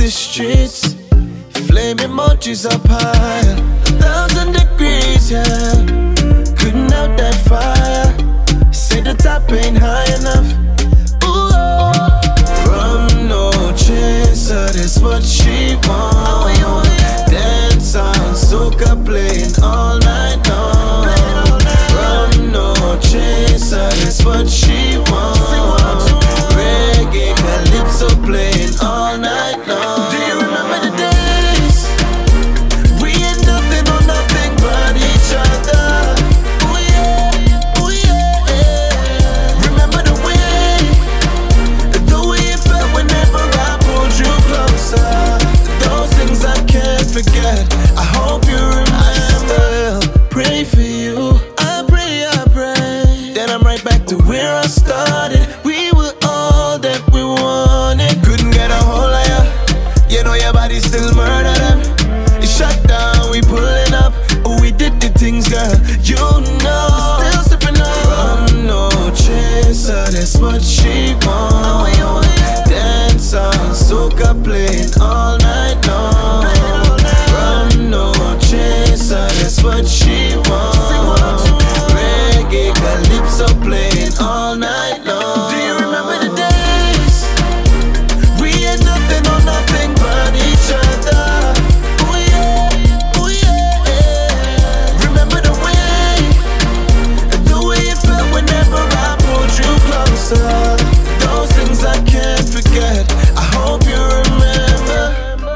the streets, flame emojis up higher, 1,000 degrees, yeah. Couldn't out that fire. Say the top ain't high enough. Ooh, rum no chaser, that's what she want. Dance on, soca playing all night long. Rum no chaser, that's what she want. Reggae, calypso playing all night long. Do you remember the days? We ain't nothing on nothing but each other. Ooh yeah, ooh yeah. Remember the way it felt whenever I pulled you closer. Those things I can't forget. I hope you remember. I still pray for you. I pray. Then I'm right back to where I started. We were all that we wanted. Couldn't get a hold of ya. You know your body still murder them. It shut down, we pulling up. We did the things, girl. You know. Still sipping on rum, no chaser. That's what she want. Dance on, soca playing all night long. Rum, no chaser. That's what she want. Reggae, calypso playing all night long. Do you remember the days? We had nothing on nothing but each other. Ooh yeah, ooh yeah. Remember the way it felt whenever I pulled you closer. Those things I can't forget. I hope you remember.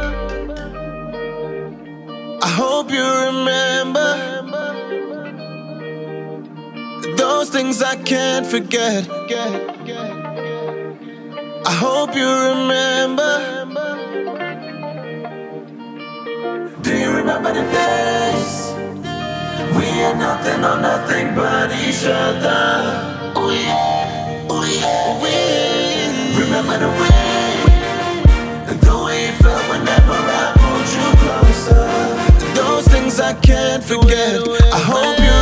I hope you remember. Those things I can't forget. I hope you remember. Do you remember the days? We had nothing on nothing but each other. Oh yeah, oh yeah. We remember the way it felt whenever I pulled you closer. Those things I can't forget. I hope you